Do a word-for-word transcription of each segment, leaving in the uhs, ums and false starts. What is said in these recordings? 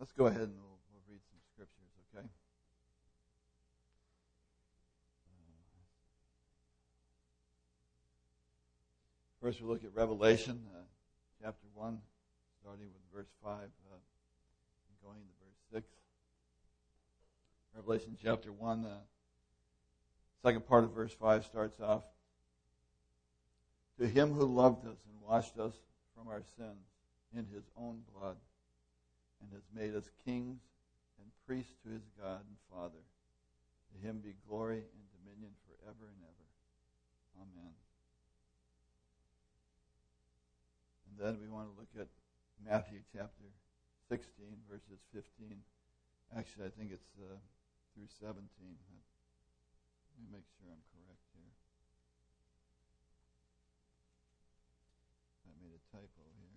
Let's go ahead and we'll, we'll read some scriptures, okay? First, we'll look at Revelation, uh, chapter one, starting with verse five, uh, and going to verse six. Revelation chapter one, uh, second part of verse five starts off, "To him who loved us and washed us from our sins in his own blood, and has made us kings and priests to his God and Father. To him be glory and dominion forever and ever. Amen." And then we want to look at Matthew chapter sixteen, verses fifteen. Actually, I think it's uh, through seventeen. Let me make sure I'm correct here. I made a typo here.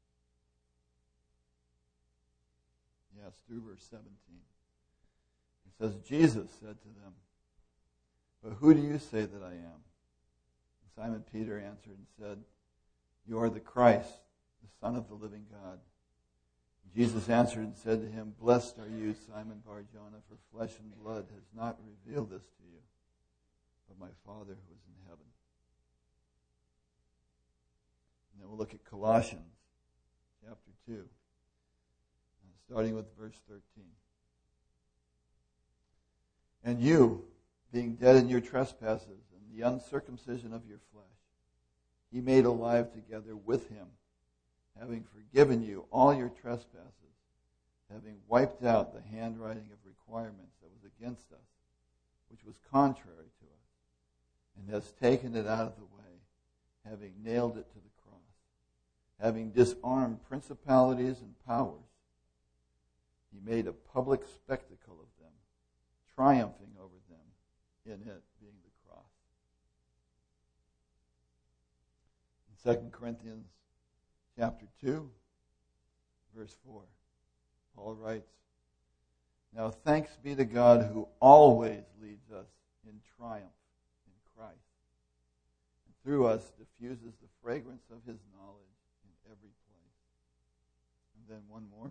Yes, through verse seventeen. It says, "Jesus said to them, 'But who do you say that I am?' And Simon Peter answered and said, 'You are the Christ, the Son of the living God.' And Jesus answered and said to him, 'Blessed are you, Simon Bar-Jonah, for flesh and blood has not revealed this to you, but my Father who is in heaven.'" And then we'll look at Colossians chapter two, starting with verse thirteen. "And you, being dead in your trespasses and the uncircumcision of your flesh, he made alive together with him, having forgiven you all your trespasses, having wiped out the handwriting of requirements that was against us, which was contrary to us, and has taken it out of the way, having nailed it to the cross, having disarmed principalities and powers. He made a public spectacle of them, triumphing over them in it, being the cross." In Second Corinthians chapter two, verse four, Paul writes, "Now thanks be to God who always leads us in triumph in Christ, and through us diffuses the fragrance of his knowledge in every place." And then one more.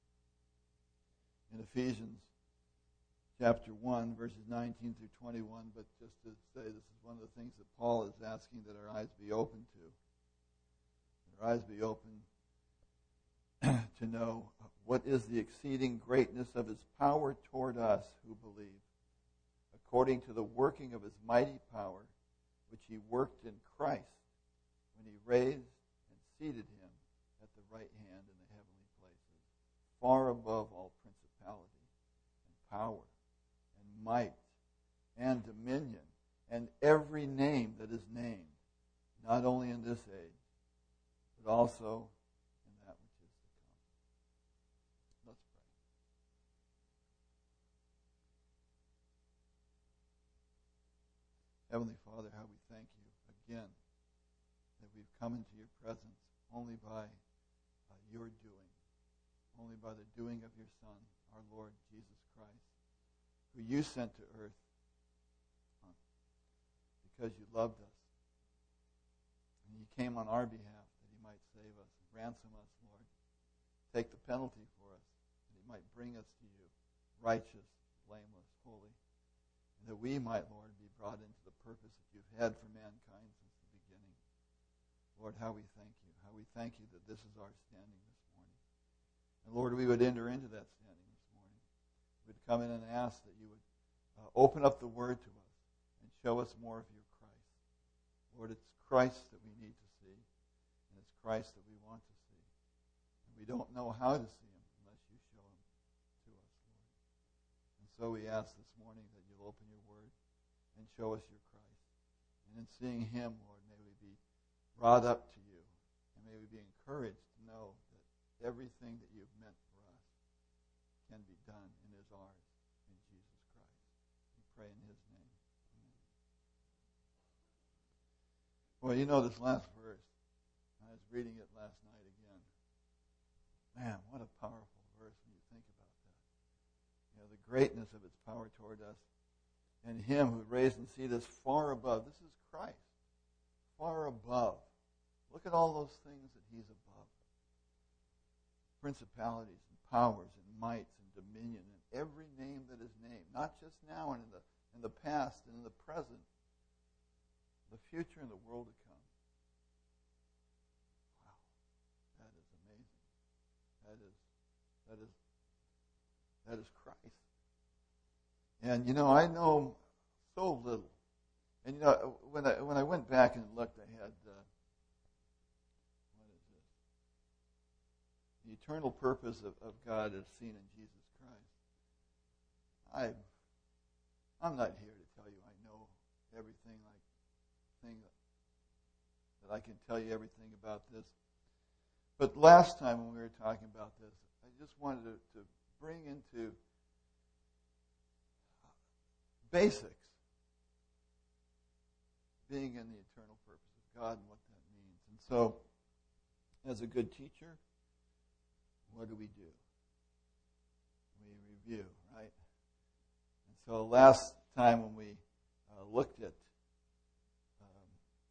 In Ephesians chapter one, verses nineteen through twenty-one, but just to say this is one of the things that Paul is asking that our eyes be open to. That our eyes be open to know what is the exceeding greatness of his power toward us who believe, according to the working of his mighty power, which he worked in Christ when he raised and seated him at the right hand in the heavenly places, far above all principality and power and might and dominion and every name that is named, not only in this age, but also in that which is to come. Let's pray. Heavenly Father, how we thank you again that we've come into your presence only by uh, your doing, only by the doing of your Son, our Lord Jesus Christ, who you sent to earth uh, because you loved us. And you came on our behalf that he might save us, ransom us, Lord, take the penalty for us, that he might bring us to you, righteous, blameless, holy, and that we might, Lord, be brought into the purpose that you've had for mankind since the beginning. Lord, how we thank you. How we thank you that this is our standing this morning. And Lord, we would enter into that standing this morning. We would come in and ask that you would uh, open up the Word to us and show us more of your Christ. Lord, it's Christ that we need to see, and it's Christ that we want to see. And we don't know how to see him unless you show him to us, Lord. And so we ask this morning that you'll open your Word and show us your Christ. And in seeing him, Lord, may we be brought up to you, and may we be encouraged to know that everything that you've meant for us can be done and is ours in Jesus Christ. We pray in his name. Amen. Well, you know this last verse. I was reading it last night again. Man, what a powerful verse when you think about that. You know, the greatness of its power toward us, and him who raised and seated us far above. This is Christ. Far above. Look at all those things that he's above. Principalities and powers and mights and dominion and every name that is named, not just now and in the in the past and in the present, the future and the world to come. Wow, that is amazing. That is that is that is Christ. And you know, I know so little. And you know, when I when I went back and looked, I had uh, what is this? The eternal purpose of, of God is seen in Jesus Christ. I I'm not here to tell you I know everything like thing that, that I can tell you everything about this. But last time when we were talking about this, I just wanted to, to bring into basics being in the eternal purpose of God and what that means. And so, as a good teacher, what do we do? We review, right? And so last time when we uh, looked at um,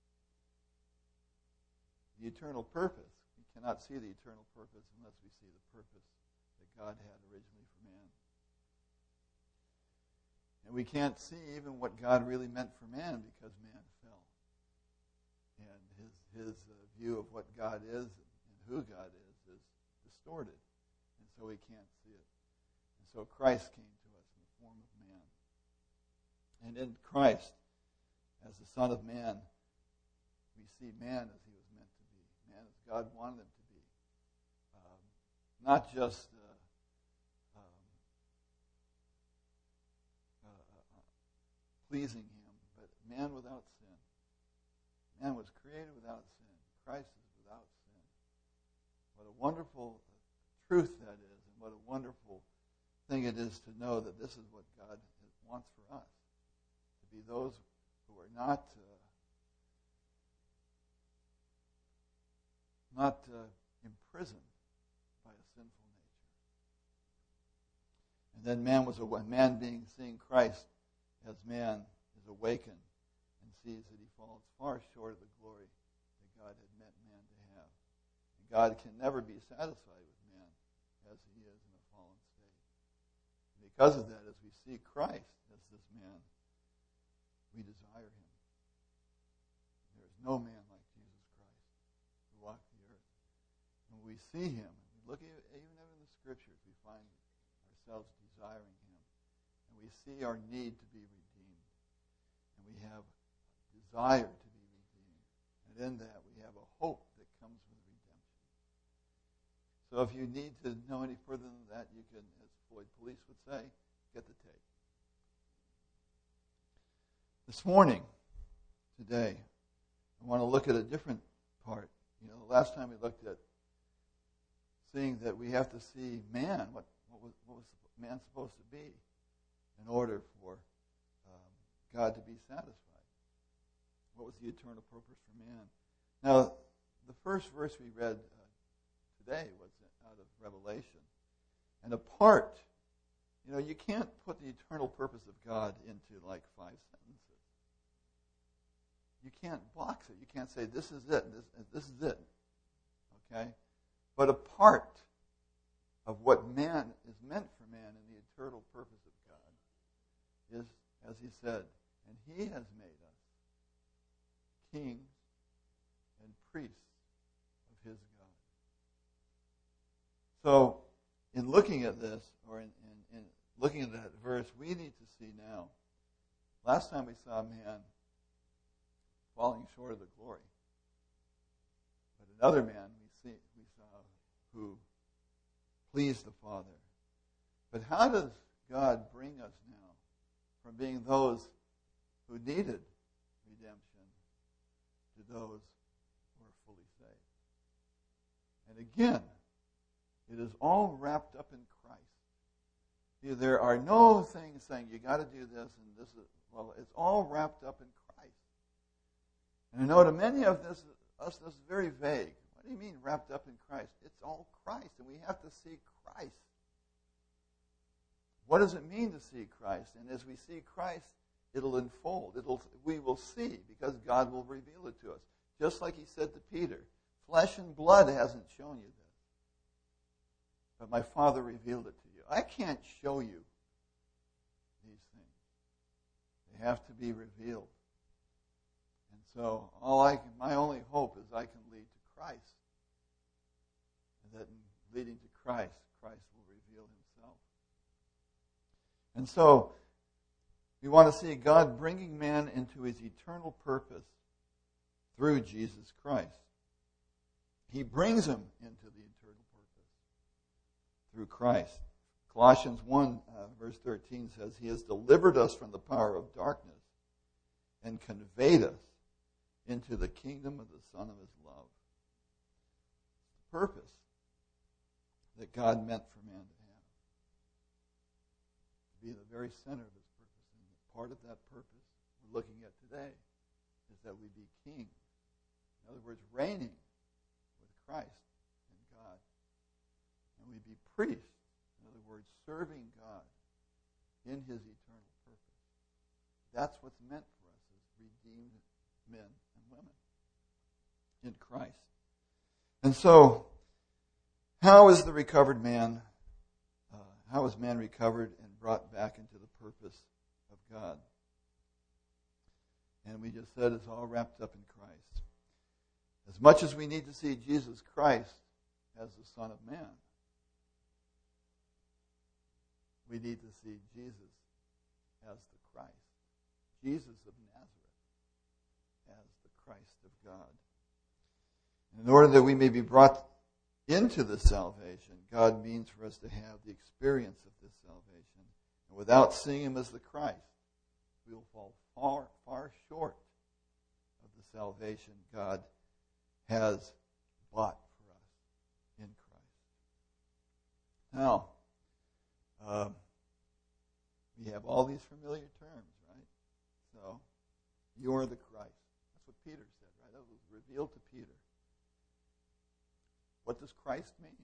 the eternal purpose, we cannot see the eternal purpose unless we see the purpose that God had originally for man. And we can't see even what God really meant for man because man fell. And his his uh, view of what God is and who God is is distorted. And so we can't see it. And so Christ came to us in the form of man. And in Christ, as the Son of Man, we see man as he was meant to be. Man as God wanted him to be. Um, not just uh, um, uh, uh, pleasing him, but man without sin. Man was created without sin. Christ is without sin. What a wonderful truth that is, and what a wonderful thing it is to know that this is what God wants for us. To be those who are not uh, not uh, imprisoned by a sinful nature. And then man was a man being seeing Christ as man is awakened and sees that he falls far short of the glory that God had meant man to have. And God can never be satisfied with man as he is in a fallen state. And because of that, as we see Christ as this man, we desire him. There is no man like Jesus Christ who walked the earth. When we see him, we look at even in the Scriptures, we find ourselves desiring him. And we see our need to be redeemed. And we have desire to be redeemed. And in that, we have a hope that comes with redemption. So if you need to know any further than that, you can, as Floyd Police would say, get the tape. This morning, today, I want to look at a different part. You know, the last time we looked at seeing that we have to see man, what, what, was, what was man supposed to be in order for um, God to be satisfied. What was the eternal purpose for man? Now, the first verse we read uh, today was out of Revelation. And a part, you know, you can't put the eternal purpose of God into like five sentences. You can't box it. You can't say, this is it, this, this is it. Okay? But a part of what man is meant for man in the eternal purpose of God is, as he said, and he has made us kings and priests of his God. So, in looking at this, or in, in, in looking at that verse, we need to see now. Last time we saw man falling short of the glory. But another man we see we saw who pleased the Father. But how does God bring us now from being those who needed redemption to those who are fully saved? And again, it is all wrapped up in Christ. There are no things saying you got to do this and this is, well, it's all wrapped up in Christ. And I know to many of this, us, this is very vague. What do you mean wrapped up in Christ? It's all Christ, and we have to see Christ. What does it mean to see Christ? And as we see Christ, it'll unfold. It'll, we will see, because God will reveal it to us. Just like he said to Peter, flesh and blood hasn't shown you this, but my Father revealed it to you. I can't show you these things. They have to be revealed. And so all I can, my only hope is I can lead to Christ. And that in leading to Christ, Christ will reveal himself. And so we want to see God bringing man into his eternal purpose through Jesus Christ. He brings him into the eternal purpose through Christ. Colossians one, uh, verse thirteen says, He has delivered us from the power of darkness and conveyed us into the kingdom of the Son of His love. The purpose that God meant for man to have. To be the very center of His purpose. And part of that purpose we're looking at today is that we be kings. In other words, reigning with Christ and God. And we be priests. In other words, serving God in His eternal purpose. That's what's meant for us as redeemed men and women in Christ. And so, how is the recovered man, uh, how is man recovered and brought back into the purpose of God? And we just said it's all wrapped up in Christ. As much as we need to see Jesus Christ as the Son of Man, we need to see Jesus as the Christ. Jesus of Nazareth as the Christ of God. And in order that we may be brought into this salvation, God means for us to have the experience of this salvation. And without seeing Him as the Christ, we will fall far, far short of the salvation God has bought for us in Christ. Now, um, we have all these familiar terms, right? So, you're the Christ. That's what Peter said, right? That was revealed to Peter. What does Christ mean?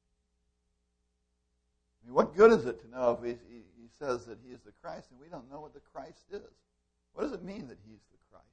I mean, what good is it to know if he, he, he says that He is the Christ and we don't know what the Christ is? What does it mean that He's the Christ?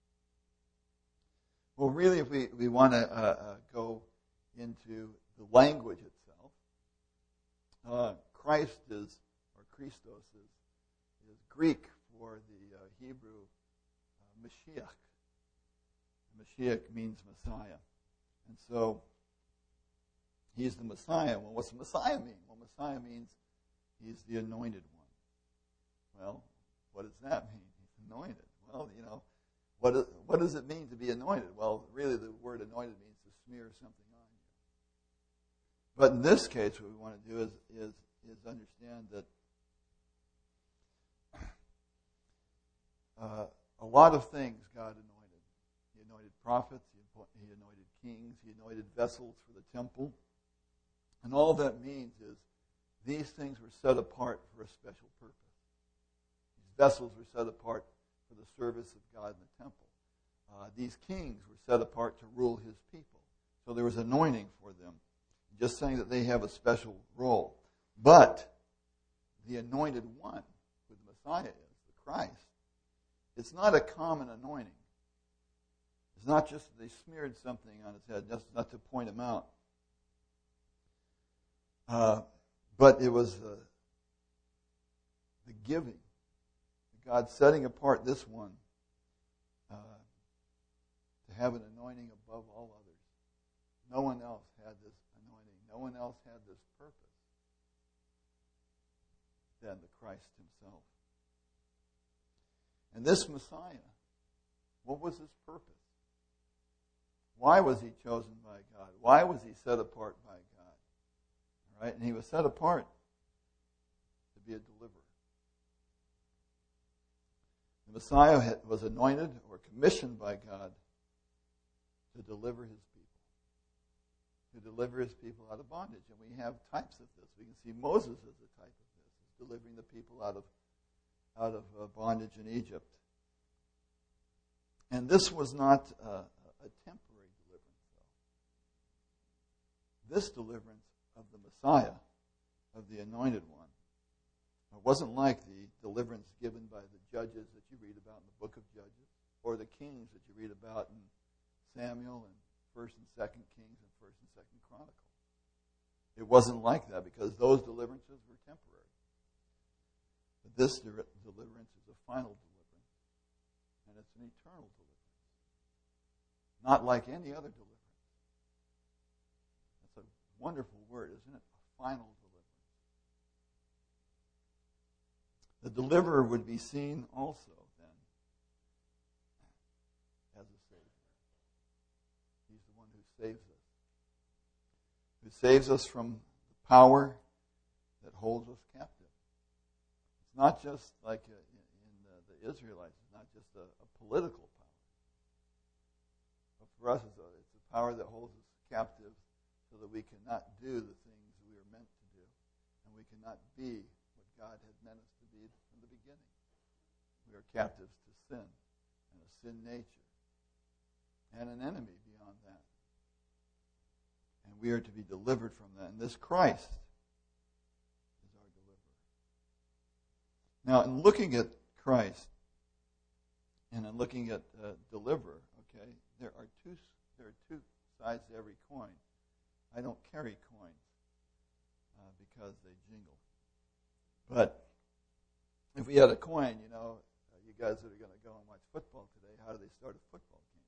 Well, really, if we, we want to uh, uh, go into the language itself, uh, Christ is, or Christos is, is Greek for the uh, Hebrew uh, Mashiach. Mashiach means Messiah. And so, He's the Messiah. Well, what's the Messiah mean? Well, Messiah means He's the anointed one. Well, what does that mean? He's anointed. Well, you know, what is, what does it mean to be anointed? Well, really the word anointed means to smear something on you. But in this case, what we want to do is, is, is understand that uh, a lot of things God anointed. He anointed prophets, He anointed kings, He anointed vessels for the temple. And all that means is these things were set apart for a special purpose. These vessels were set apart for the service of God in the temple. Uh, these kings were set apart to rule His people. So there was anointing for them. Just saying that they have a special role. But the anointed one, who the Messiah is, the Christ, it's not a common anointing. It's not just that they smeared something on His head, just not to point Him out. Uh, but it was the, the giving. God setting apart this one uh, to have an anointing above all others. No one else had this anointing. No one else had this purpose than the Christ Himself. And this Messiah, what was His purpose? Why was He chosen by God? Why was He set apart by God? All right? And He was set apart to be a deliverer. The Messiah was anointed or commissioned by God to deliver His people. To deliver His people out of bondage. And we have types of this. We can see Moses as a type of this. He's delivering the people out of, out of uh, bondage in Egypt. And this was not uh, a temporary deliverance, though. This deliverance of the Messiah, of the anointed one, it wasn't like the deliverance given by the judges that you read about in the book of Judges, or the kings that you read about in Samuel and First and Second Kings and First and Second Chronicles. It wasn't like that because those deliverances were temporary. But this de- deliverance is a final deliverance, and it's an eternal deliverance. Not like any other deliverance. That's a wonderful word, isn't it? A final deliverance. The deliverer would be seen also then as a Savior. He's the one who saves us. Who saves us from the power that holds us captive. It's not just like in the, the Israelites, it's not just a, a political power. But for us, it's a, it's a power that holds us captive so that we cannot do the things we are meant to do. And we cannot be what God had meant us to be from the beginning. We are captives to sin and a sin nature and an enemy beyond that. And we are to be delivered from that. And this Christ is our deliverer. Now, in looking at Christ and in looking at uh, deliverer, okay, there are two there are two sides to every coin. I don't carry coins uh, because they jingle. But if we had a coin, you know, uh, you guys that are going to go and watch football today, how do they start a football game?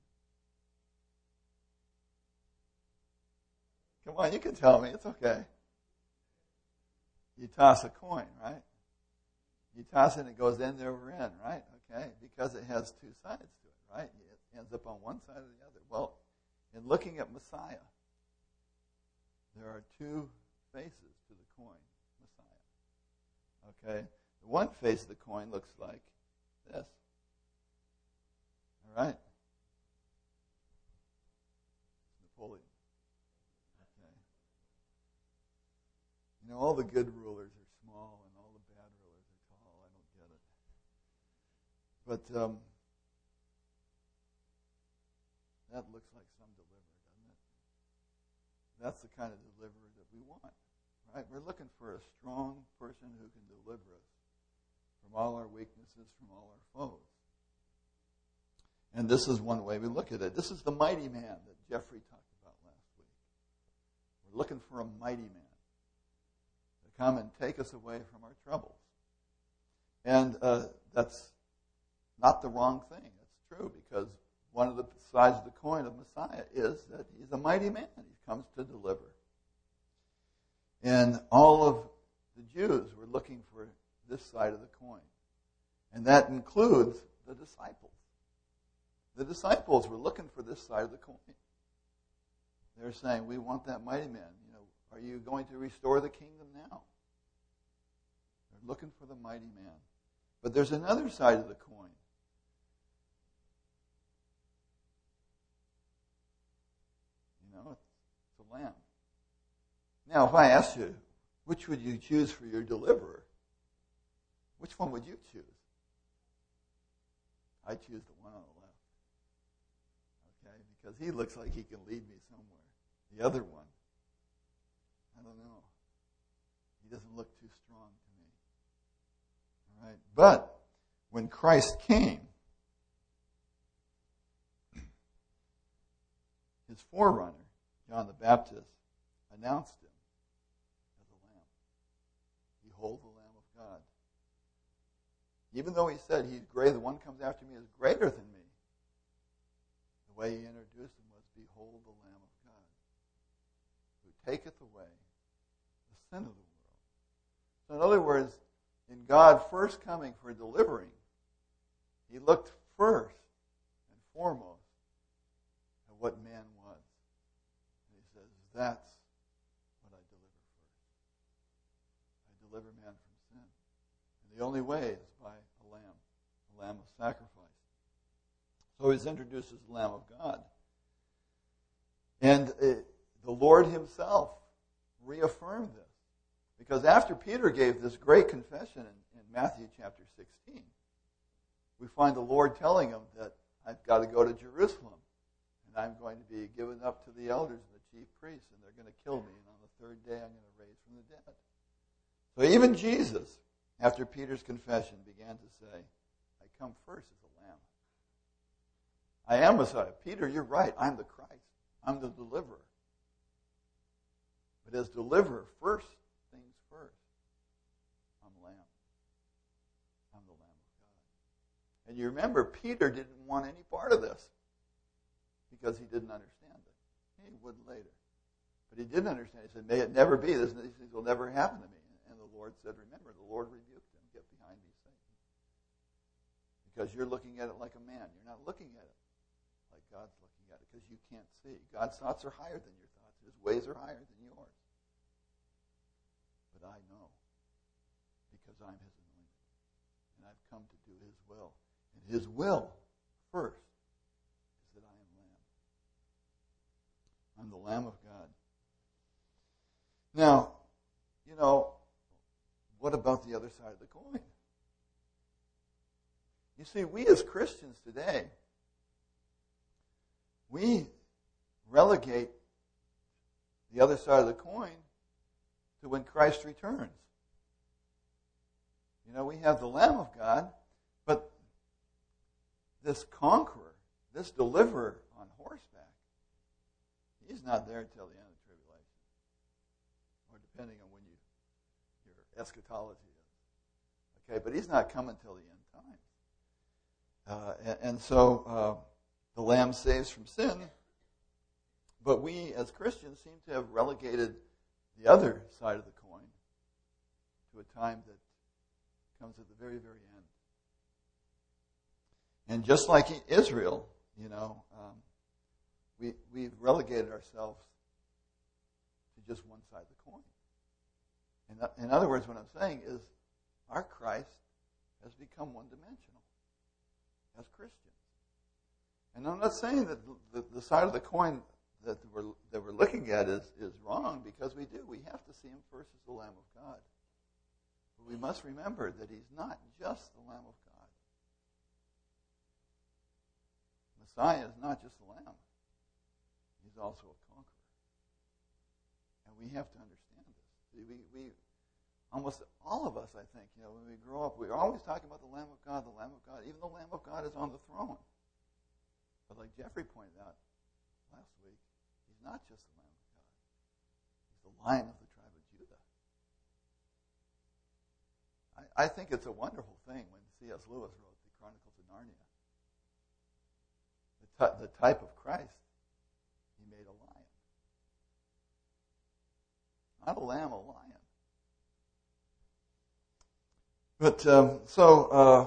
Come on, you can tell me. It's okay. You toss a coin, right? You toss it and it goes end over end, right? Okay? Because it has two sides to it, right? It ends up on one side or the other. Well, in looking at Messiah, there are two faces to the coin, Messiah. Okay? The one face of the coin looks like this. All right? Napoleon. You know, all the good rulers are small and all the bad rulers are tall. I don't get it. But um, that looks like some deliverer, doesn't it? That's the kind of deliverer that we want, right? We're looking for a strong person who can deliver us from all our weaknesses, from all our foes. And this is one way we look at it. This is the mighty man that Jeffrey talked about last week. We're looking for a mighty man. Come and take us away from our troubles. And uh, that's not the wrong thing. It's true because one of the sides of the coin of Messiah is that he's a mighty man. He comes to deliver. And all of the Jews were looking for this side of the coin. And that includes the disciples. The disciples were looking for this side of the coin. They're saying, we want that mighty man. You know, are you going to restore the kingdom now? They're looking for the mighty man. But there's another side of the coin. You know, it's a lamb. Now, if I asked you, which would you choose for your deliverer? Which one would you choose? I choose the one on the left. Okay? Because he looks like he can lead me somewhere. The other one, I don't know. He doesn't look too strong to me. All right? But when Christ came, his forerunner, John the Baptist, announced him as a lamb. Behold the Lamb of God. Even though he said he's greater, the one who comes after me is greater than me, the way he introduced him was, behold the Lamb of God, who taketh away the sin of the world. So in other words, in God first coming for delivering, he looked first and foremost at what man was. And he says, that's what I deliver first. I deliver man from sin. And the only way is by a lamb, a lamb of sacrifice. So he's introduced as the Lamb of God. And it, the Lord himself reaffirmed this. Because after Peter gave this great confession in, in Matthew chapter sixteen, we find the Lord telling him that I've got to go to Jerusalem, and I'm going to be given up to the elders and the chief priests, and they're going to kill me, and on the third day I'm going to raise from the dead. So even Jesus, after Peter's confession, began to say, I come first as a lamb. I am Messiah. Peter, you're right. I'm the Christ. I'm the deliverer. But But as deliverer, first things first, I'm Lamb. I'm the Lamb of God. And you remember, Peter didn't want any part of this because he didn't understand it. He would later. But he didn't understand. He said, may it never be. This, these things will never happen to me. And the Lord said, remember, the Lord rebuked him. Get behind me, Satan. Because you're looking at it like a man. You're not looking at it like God's looking at it because you can't see. God's thoughts are higher than your thoughts. His ways are higher than yours. But I know because I'm his anointed. And I've come to do his will. And his will, first, is that I am Lamb. I'm the Lamb of God. Now, you know, what about the other side of the coin? You see, we as Christians today, we relegate the other side of the coin to when Christ returns. You know, we have the Lamb of God, but this conqueror, this deliverer on horseback, he's not there until the end of tribulation, or depending on when you, your eschatology is. Okay, but he's not coming till the end time. Uh, and, and so uh, the Lamb saves from sin, but we as Christians seem to have relegated the other side of the coin to a time that comes at the very, very end. And just like Israel, you know, um, we, we've relegated ourselves to just one side of the coin. In, in other words, what I'm saying is our Christ has become one-dimensional as Christians. And I'm not saying that the, the, the side of the coin that we're, that we're looking at is, is wrong, because we do. We have to see him first as the Lamb of God. But we must remember that he's not just the Lamb of God. Messiah is not just the Lamb. He's also a conqueror. And we have to understand this. See, we, we, almost all of us, I think, you know, when we grow up, we're always talking about the Lamb of God, the Lamb of God. Even the Lamb of God is on the throne. But like Jeffrey pointed out last week, he's not just the Lamb of God. He's the Lion of the tribe of Judah. I, I think it's a wonderful thing when C S Lewis wrote the Chronicles of Narnia. The, t- the type of Christ, he made a lion. Not a lamb, a lion. But, um, so, uh,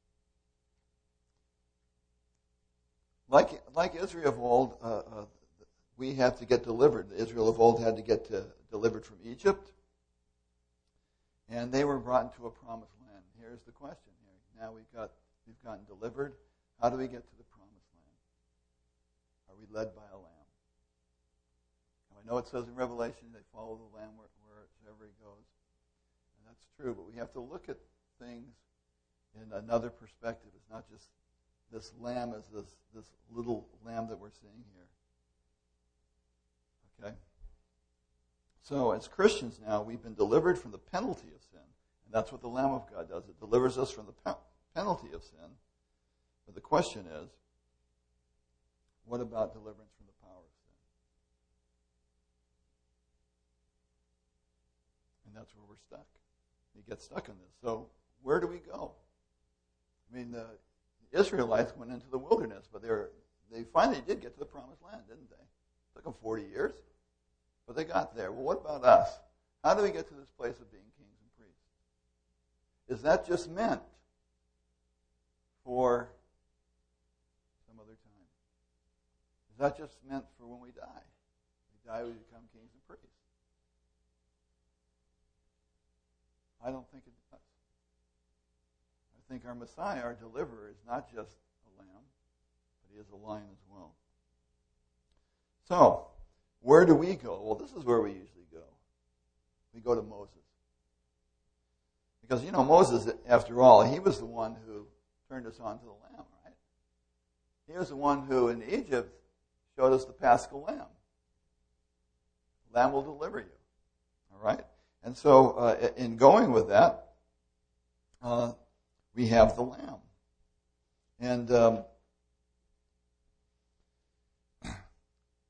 like like Israel of old, uh, uh, we have to get delivered. Israel of old had to get to, delivered from Egypt, and they were brought into a promised land. Here's the question here. Now we've got we've gotten delivered. How do we get to the promised land? Are we led by a lamb? Now, I know it says in Revelation they follow the lamb where, wherever he goes, and that's true. But we have to look at things in another perspective. It's not just this lamb as this, this little lamb that we're seeing here. Okay? So as Christians now, we've been delivered from the penalty of sin. And that's what the Lamb of God does. It delivers us from the pe- penalty of sin. But the question is, what about deliverance from the power of sin? And that's where we're stuck. We get stuck in this. So where do we go? I mean, the Israelites went into the wilderness, but they were, they finally did get to the promised land, didn't they? It took them forty years, but they got there. Well, what about us? How do we get to this place of being kings and priests? Is that just meant for some other time? Is that just meant for when we die? We die, we become kings and priests. I don't think it does. I think our Messiah, our deliverer, is not just a lamb, but he is a lion as well. So, where do we go? Well, this is where we usually go. We go to Moses. Because, you know, Moses, after all, he was the one who turned us on to the lamb, right? He was the one who, in Egypt, showed us the Paschal lamb. The lamb will deliver you. All right? And so, uh, in going with that, uh, we have the lamb. And um, he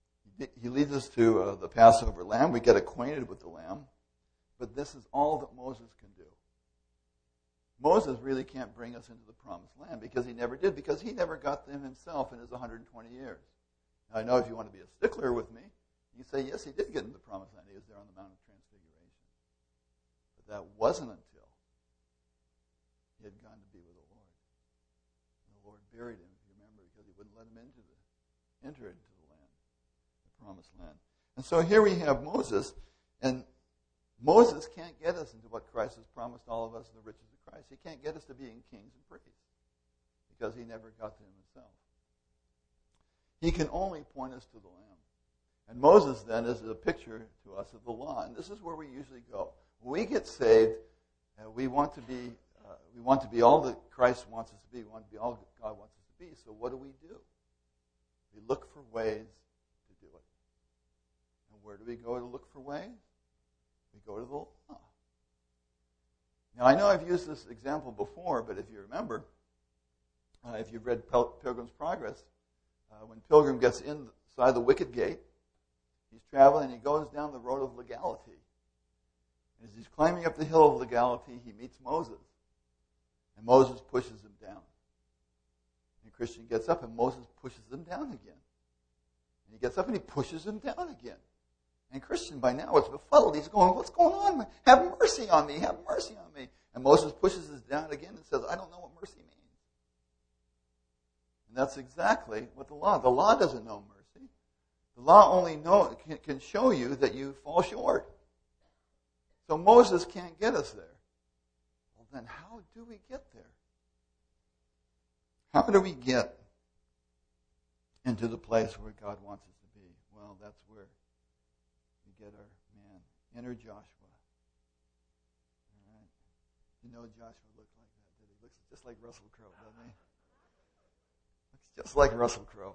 he leads us to uh, the Passover lamb. We get acquainted with the lamb. But this is all that Moses can do. Moses really can't bring us into the promised land because he never did, because he never got them himself in his one hundred twenty years. Now, I know if you want to be a stickler with me, you say, yes, he did get into the promised land. He was there on the Mount of Transfiguration. But that wasn't until he had gone to be with the Lord. And the Lord buried him, if you remember, because he wouldn't let him into the, enter into the land, the promised land. And so here we have Moses, and Moses can't get us into what Christ has promised all of us in the riches of Christ. He can't get us to being kings and priests because he never got to him himself. He can only point us to the Lamb. And Moses then is a picture to us of the law. And this is where we usually go. When we get saved, uh, we want to be uh, we want to be all that Christ wants us to be. We want to be all that God wants us to be. So what do we do? We look for ways to do it. And where do we go to look for ways? We go to the law. Now, I know I've used this example before, but if you remember, uh, if you've read Pil- Pilgrim's Progress, uh, when Pilgrim gets inside the wicket gate, he's traveling and he goes down the road of legality. And as he's climbing up the hill of legality, he meets Moses. And Moses pushes him down. And Christian gets up and Moses pushes him down again. And he gets up and he pushes him down again. And Christian, by now, is befuddled. He's going, what's going on? Have mercy on me. Have mercy on me. And Moses pushes us down again and says, I don't know what mercy means. And that's exactly what the law, the law doesn't know mercy. The law only know, can, can show you that you fall short. So Moses can't get us there. Well, then how do we get there? How do we get into the place where God wants us to be? Well, that's where get our man, enter Joshua. All right. You know Joshua looked like that, did he? Looks just like Russell Crowe, doesn't he? Looks just like Russell Crowe.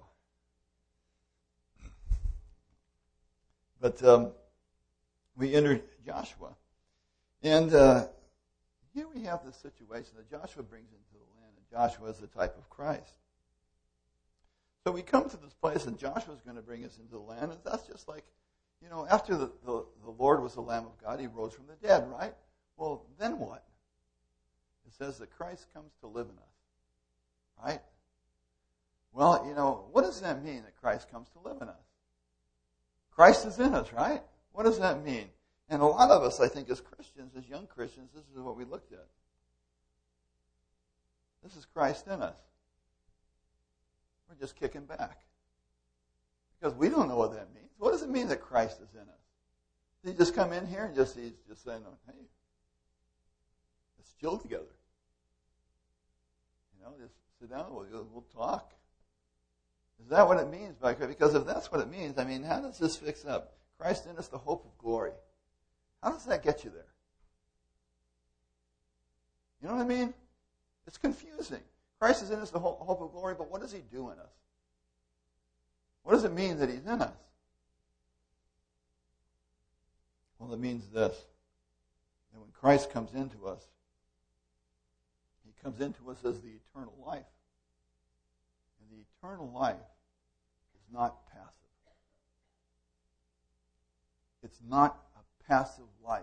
But um, we enter Joshua. And uh, here we have this situation that Joshua brings into the land, and Joshua is the type of Christ. So we come to this place, and Joshua's going to bring us into the land, and that's just like, you know, after the, the, the Lord was the Lamb of God, he rose from the dead, right? Well, then what? It says that Christ comes to live in us, right? Well, you know, what does that mean that Christ comes to live in us? Christ is in us, right? What does that mean? And a lot of us, I think, as Christians, as young Christians, this is what we looked at. This is Christ in us. We're just kicking back. Because we don't know what that means. What does it mean that Christ is in us? Does he just come in here and just he's just saying, hey, let's chill together. You know, just sit down, we'll, we'll talk. Is that what it means? Because if that's what it means, I mean, how does this fix up? Christ in us, the hope of glory. How does that get you there? You know what I mean? It's confusing. Christ is in us, the hope of glory, but what does he do in us? What does it mean that he's in us? Well, it means this, that when Christ comes into us, he comes into us as the eternal life. And the eternal life is not passive. It's not a passive life.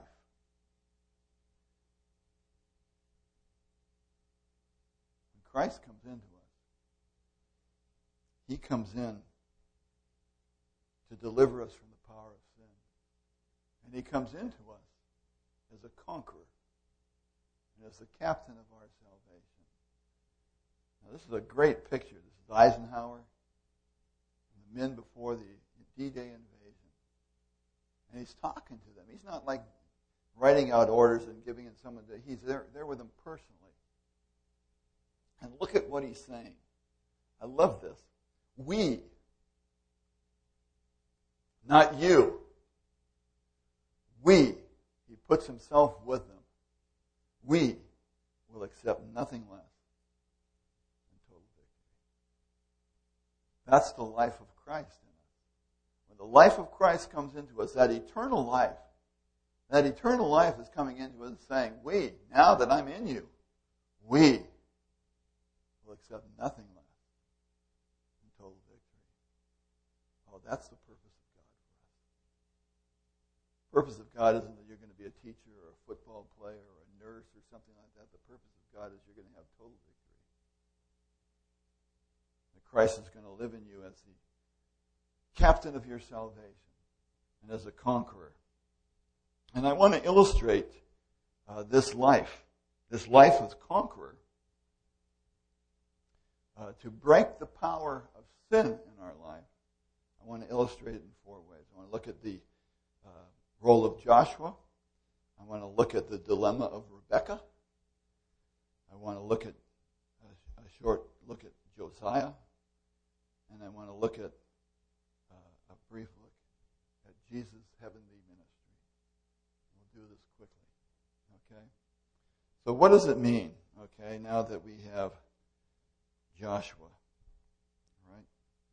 When Christ comes into us, he comes in to deliver us from the power of sin. And he comes into us as a conqueror and as the captain of our salvation. Now, this is a great picture. This is Eisenhower and the men before the D-Day invasion. And he's talking to them. He's not like writing out orders and giving it someone. To, he's there, there with them personally. And look at what he's saying. I love this. We, not you. We, he puts himself with them. We will accept nothing less than total victory. That's the life of Christ in us. When the life of Christ comes into us, that eternal life, that eternal life is coming into us saying, we, now that I'm in you, we will accept nothing less than total victory. Oh, that's the purpose of God. purpose of God isn't that you're going to be a teacher or a football player or a nurse or something like that. The purpose of God is you're going to have total victory. That Christ is going to live in you as the captain of your salvation and as a conqueror. And I want to illustrate uh, this life, this life as conqueror, uh, to break the power of sin in our life. I want to illustrate it in four ways. I want to look at the uh, role of Joshua. I want to look at the dilemma of Rebekah. I want to look at a, a short look at Josiah. And I want to look at uh, a brief look at Jesus' heavenly ministry. We'll do this quickly. Okay? So what does it mean, okay, now that we have Joshua? Right?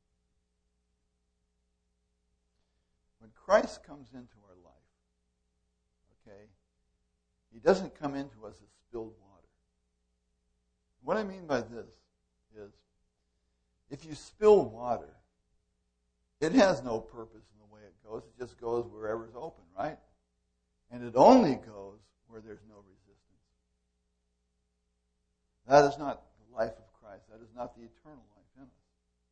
When Christ comes into our life, okay, he doesn't come into us as spilled water. What I mean by this is, if you spill water, it has no purpose in the way it goes. It just goes wherever it's open, right? And it only goes where there's no resistance. That is not the life of Christ. That is not the eternal life in us.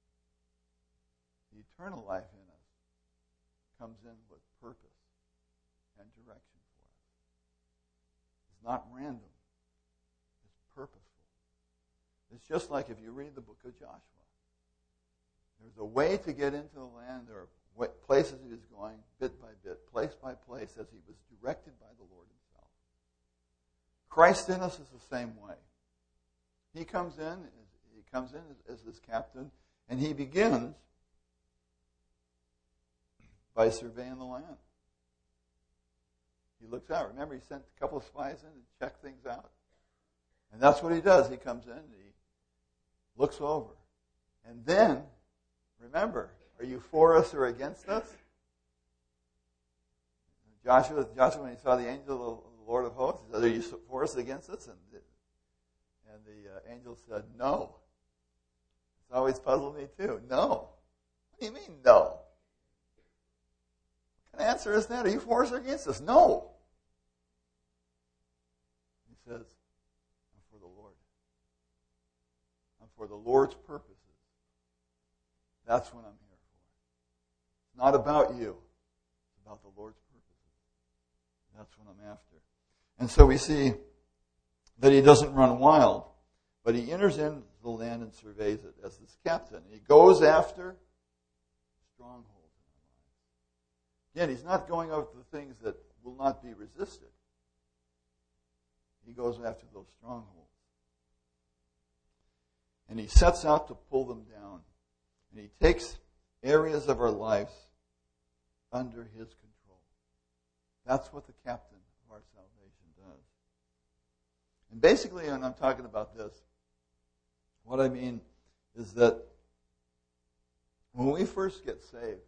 The eternal life in us comes in with purpose and direction for us. It's not random. It's purposeful. It's just like if you read the book of Joshua. There's a way to get into the land. There are places he was going, bit by bit, place by place, as he was directed by the Lord himself. Christ in us is the same way. He comes in, he comes in as, as this captain, and he begins by surveying the land. He looks out. Remember, he sent a couple of spies in to check things out. And that's what he does. He comes in and he looks over. And then, remember, are you for us or against us? Joshua, Joshua, when he saw the angel of the Lord of hosts, he said, are you for us or against us? And the, and the uh, angel said, no. It's always puzzled me too. No. What do you mean, no? What kind of answer is that? Are you for us or against us? No. He says, I'm for the Lord. I'm for the Lord's purposes. That's what I'm here for. It's not about you. It's about the Lord's purposes. That's what I'm after. And so we see that he doesn't run wild, but he enters into the land and surveys it as this captain. He goes after strongholds in our lives. Again, he's not going after the things that will not be resisted. He goes after those strongholds. And he sets out to pull them down. And he takes areas of our lives under his control. That's what the captain of our salvation does. And basically, when I'm talking about this, what I mean is that when we first get saved,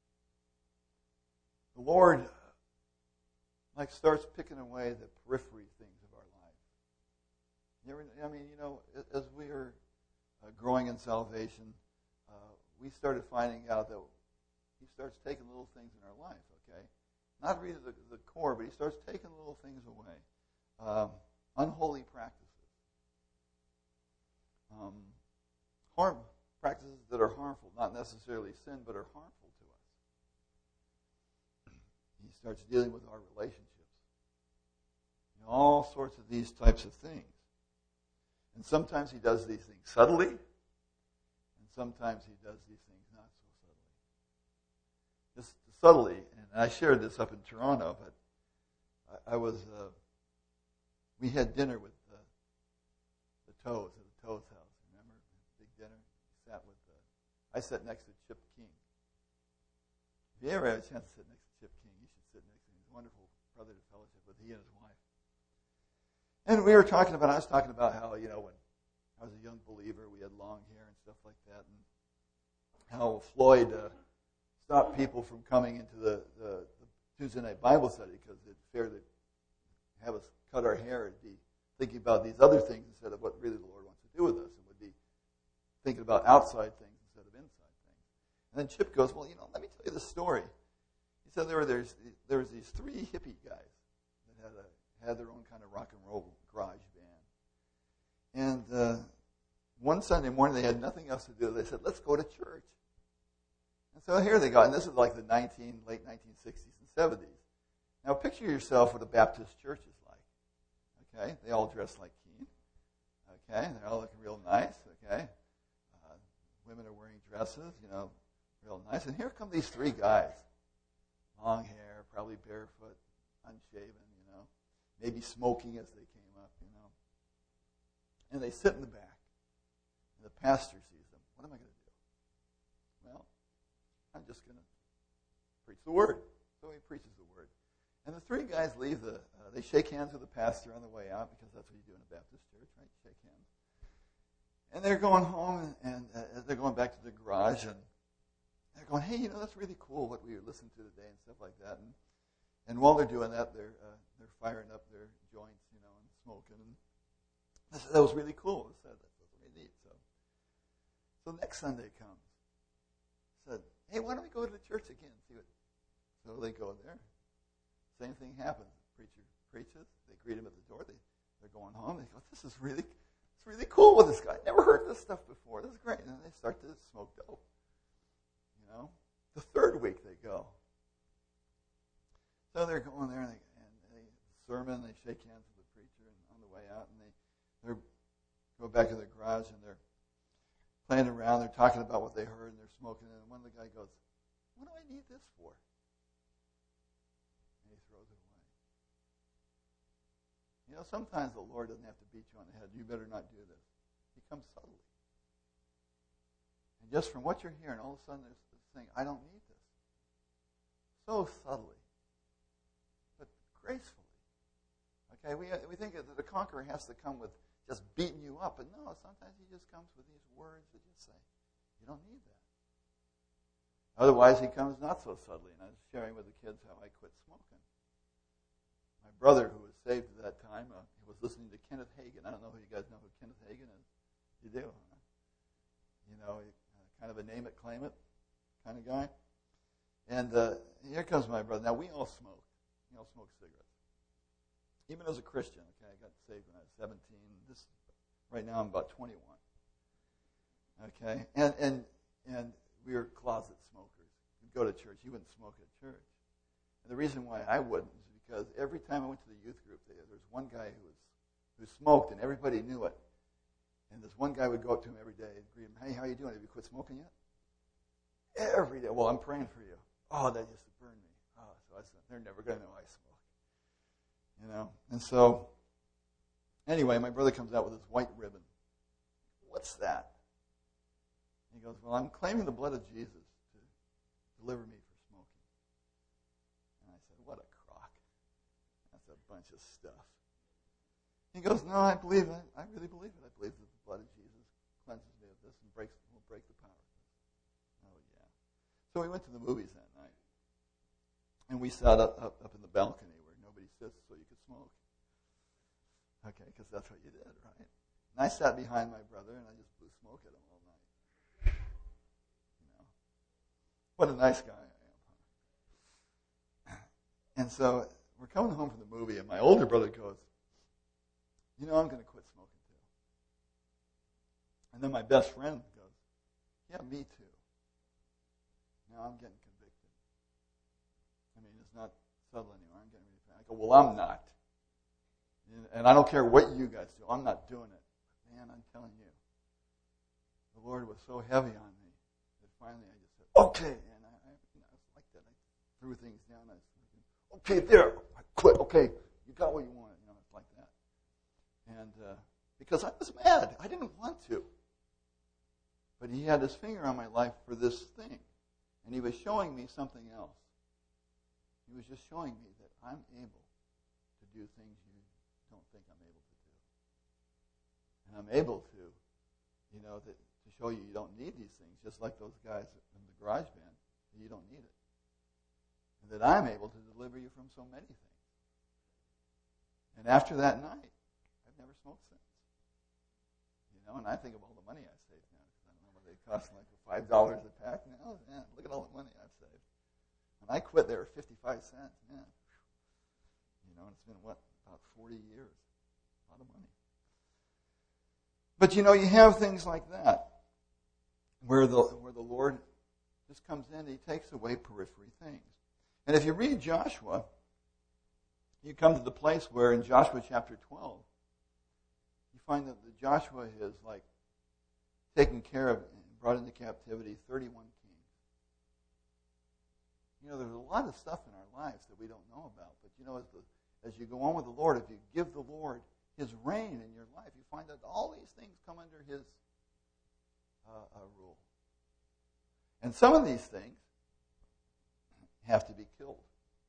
the Lord like starts picking away the periphery things of our life. You ever, I mean, you know, as we are uh, growing in salvation, uh, we started finding out that he starts taking little things in our life, okay? Not really the, the core, but he starts taking little things away. Um, unholy practices. Um, harm practices that are harmful, not necessarily sin, but are harmful to us. He starts dealing with our relationships. You know, all sorts of these types of things. And sometimes he does these things subtly, and sometimes he does these things not so subtly. Just subtly, and I shared this up in Toronto, but I, I was, uh, we had dinner with uh, the Toes at the Toes house, remember? Big dinner. We sat with, uh, I sat next to Chip King. If you ever have a chance to sit next to Chip King, you should sit next to him. He's a wonderful brother to fellowship with, he and his wife. And we were talking about, I was talking about how, you know, when I was a young believer, we had long hair and stuff like that, and how Floyd uh, stopped people from coming into the, the, the Tuesday night Bible study because it's fair to have us cut our hair and be thinking about these other things instead of what really the Lord wants to do with us, and would be thinking about outside things instead of inside things. And then Chip goes, well, you know, let me tell you the story. He He said there were there's there was these three hippie guys that had a had their own kind of rock and roll garage band. And uh, one Sunday morning they had nothing else to do. They said, let's go to church. And so here they go. And this is like the nineteen late nineteen sixties and seventies. Now picture yourself what a Baptist church is like. Okay? They all dress like Keen. Okay? They're all looking real nice. Okay? Uh, women are wearing dresses, you know, real nice. And here come these three guys. Long hair, probably barefoot, unshaven, you know. Maybe smoking as they came up, you know. And they sit in the back. And the pastor sees them. What am I going to do? Well, I'm just going to preach the word. So he preaches the word. And the three guys leave the, uh, they shake hands with the pastor on the way out, because that's what you do in a Baptist church, right? Shake hands. And they're going home, and, and uh, they're going back to the garage, and they're going, hey, you know, that's really cool what we listened to today and stuff like that. And and while they're doing that, they're uh, they're firing up their joints, you know, and smoking. And I said, that was really cool. I said, that was really neat. So, so next Sunday comes. I said, hey, why don't we go to the church again? See what? So they go there. Same thing happens. The preacher preaches. They greet him at the door. They they're going home. They go, this is really it's really cool with this guy. Never heard this stuff before. This is great. And they start to smoke dope. You know, the third week they go. So they're going there, and they, and they sermon. They shake hands with the preacher, and on the way out, and they they go back to their garage, and they're playing around. They're talking about what they heard, and they're smoking. And one of the guy goes, "What do I need this for?" And he throws it away. You know, sometimes the Lord doesn't have to beat you on the head. You better not do this. He comes subtly. And just from what you're hearing, all of a sudden there's this thing, I don't need this. So subtly, but gracefully. Okay, we we think that the conqueror has to come with just beating you up, but no, sometimes he just comes with these words that just say, you don't need that. Otherwise, he comes not so subtly. And I was sharing with the kids how I quit smoking. My brother, who was saved at that time, uh, he was listening to Kenneth Hagin. I don't know if you guys know who Kenneth Hagin is. You do, huh? You know, he, uh, kind of a name it, claim it kind of guy. And uh, here comes my brother. Now, we all smoke. We all smoke cigarettes. Even as a Christian, okay, I got saved when I was seventeen. This, right now, I'm about twenty-one. Okay, and and and we were closet smokers. We'd go to church. You wouldn't smoke at church. And the reason why I wouldn't is because every time I went to the youth group, there, there was one guy who was who smoked, and everybody knew it. And this one guy would go up to him every day and greet him, hey, how you doing? Have you quit smoking yet? Every day. Well, I'm praying for you. Oh, that used to burn me. Oh, so I said, they're never going to know I smoke. You know? And so, anyway, my brother comes out with this white ribbon. What's that? He goes, well, I'm claiming the blood of Jesus to deliver me for smoking. And I said, what a crock. That's a bunch of stuff. He goes, no, I believe it. I really believe it. I believe that the blood of Jesus cleanses me of this and breaks will break the power of this. Oh, yeah. So we went to the movies that night. And we sat up, up, up in the balcony where nobody sits so you could smoke. Okay, because that's what you did, right? And I sat behind my brother, and I just blew smoke at him all night. You know, what a nice guy I am. And so we're coming home from the movie, and my older brother goes, you know, I'm going to quit smoking too. And then my best friend goes, yeah, me too. Now I'm getting convicted. I mean, it's not subtle anymore. I'm getting really fat. I go, well, I'm not. And I don't care what you guys do. I'm not doing it. But man, I'm telling you, the Lord was so heavy on me that finally I just said, okay. And I, I, you know, I was like that. I threw things down. I was thinking, okay, there. I quit. Okay, you got what you wanted. You know, it's like that. And uh, because I was mad. I didn't want to. But he had his finger on my life for this thing. And he was showing me something else. He was just showing me that I'm able to do things you don't think I'm able to do. And I'm able to, you know, that, to show you you don't need these things, just like those guys in the garage band, that you don't need it. And that I'm able to deliver you from so many things. And after that night, I've never smoked since. You know, and I think of all the money I saved now, because I don't know what they cost, like five dollars a pack now. Man, look at all the money I've saved. And I quit there at fifty-five cents. Man, you know, it's been, what, about forty years. A lot of money. But, you know, you have things like that where the where the Lord just comes in and he takes away periphery things. And if you read Joshua, you come to the place where in Joshua chapter twelve, you find that the Joshua is like taken care of and brought into captivity thirty-one kings. You know, there's a lot of stuff in our lives that we don't know about. But, you know, as, the, as you go on with the Lord, if you give the Lord his reign in your life, you find that all these things come under his uh, uh, rule. And some of these things have to be killed.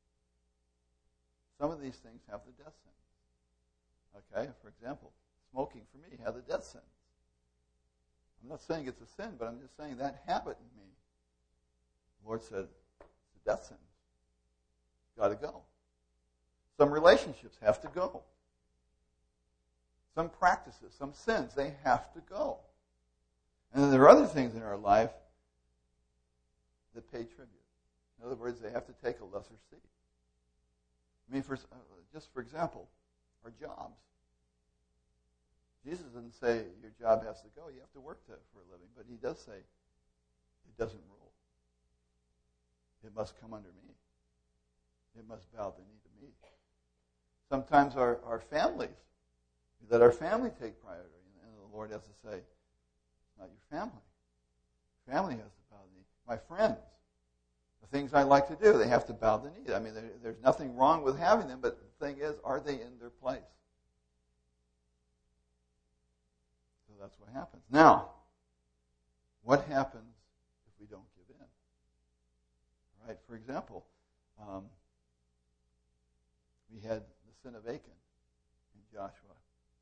Some of these things have the death sentence. Okay, for example, smoking for me had the death sentence. I'm not saying it's a sin, but I'm just saying that habit in me. The Lord said, it's a death sentence. It's got to go. Some relationships have to go. Some practices, some sins, they have to go. And then there are other things in our life that pay tribute. In other words, they have to take a lesser seat. I mean, for, uh, just for example, our jobs. Jesus didn't say your job has to go. You have to work to, for a living. But he does say it doesn't rule. It must come under me. It must bow the knee to me. Sometimes our, our families, that our family take priority. And the Lord has to say, it's not your family. Family has to bow the knee. My friends, the things I like to do, they have to bow the knee. I mean, there, there's nothing wrong with having them, but the thing is, are they in their place? So that's what happens. Now, what happens if we don't give in? All right, for example, um, we had the sin of Achan in Joshua.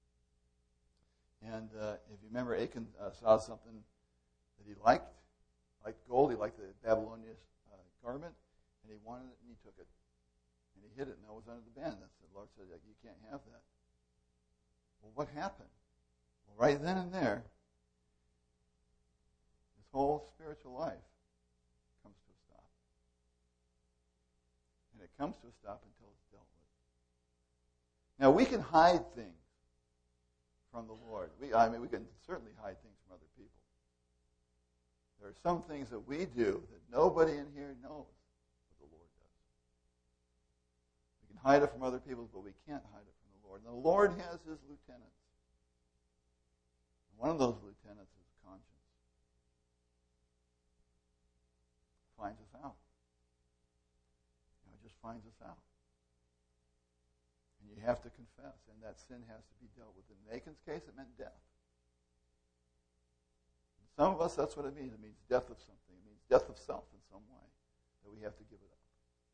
And uh, if you remember, Achan uh, saw something that he liked, liked gold, he liked the Babylonian uh, garment, and he wanted it, and he took it. And he hid it, and that was under the band. That's the Lord said, you can't have that. Well, what happened? Well, right then and there, his whole spiritual life comes to a stop. And it comes to a stop until it's dealt with. Now, we can hide things from the Lord. We, I mean, we can certainly hide things from other people. There are some things that we do that nobody in here knows what the Lord does. We can hide it from other people, but we can't hide it from the Lord. And the Lord has his lieutenants. And one of those lieutenants is conscience. Finds us out. You know, it just finds us out. And you have to confess, and that sin has to be dealt with. In Achan's case, it meant death. In some of us, that's what it means. It means death of something. It means death of self in some way, that we have to give it up.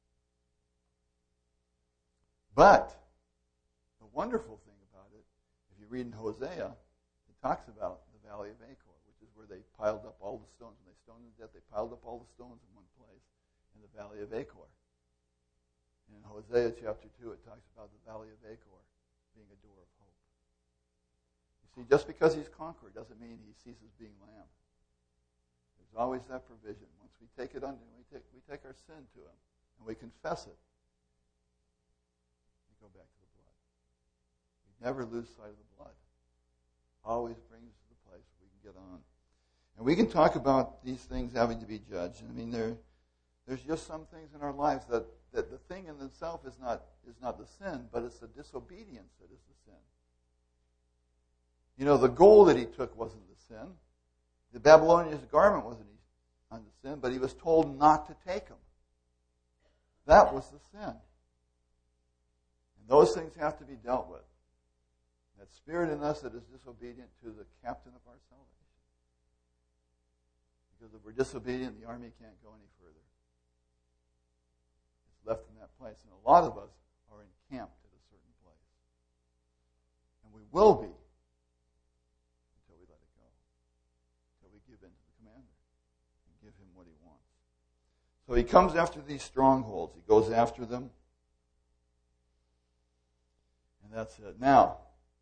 But the wonderful thing about it, if you read in Hosea, it talks about the Valley of Achor, which is where they piled up all the stones. When they stoned him to death, they piled up all the stones in one place in the Valley of Achor. In Hosea chapter two, it talks about the Valley of Achor being a door of hope. You see, just because he's conquered doesn't mean he ceases being lamb. There's always that provision. Once we take it under, we take, we take our sin to him, and we confess it, we go back to the blood. We never lose sight of the blood. Always brings us to the place where we can get on. And we can talk about these things having to be judged. I mean, there, there's just some things in our lives that that the thing in itself is not is not the sin, but it's the disobedience that is the sin. You know, the gold that he took wasn't the sin. The Babylonian garment wasn't on the sin, but he was told not to take them. That was the sin. And those things have to be dealt with. That spirit in us that is disobedient to the captain of our salvation. Because if we're disobedient, the army can't go any further. Left in that place. And a lot of us are encamped at a certain place. And we will be until we let it go. Until we give in to the commander and give him what he wants. So he comes after these strongholds. He goes after them. And that's it. Now,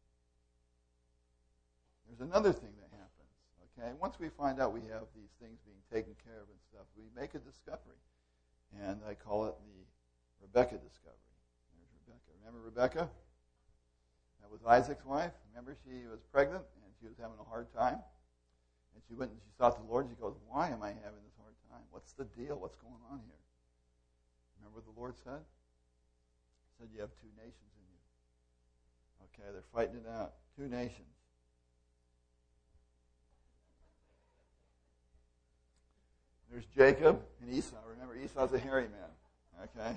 there's another thing that happens. Okay? Once we find out we have these things being taken care of and stuff, we make a discovery. And I call it the Rebecca discovery. There's Rebecca. Remember Rebecca? That was Isaac's wife. Remember she was pregnant and she was having a hard time? And she went and she sought the Lord. She goes, why am I having this hard time? What's the deal? What's going on here? Remember what the Lord said? He said, you have two nations in you. Okay, they're fighting it out. Two nations. There's Jacob and Esau. Remember, Esau's a hairy man. Okay?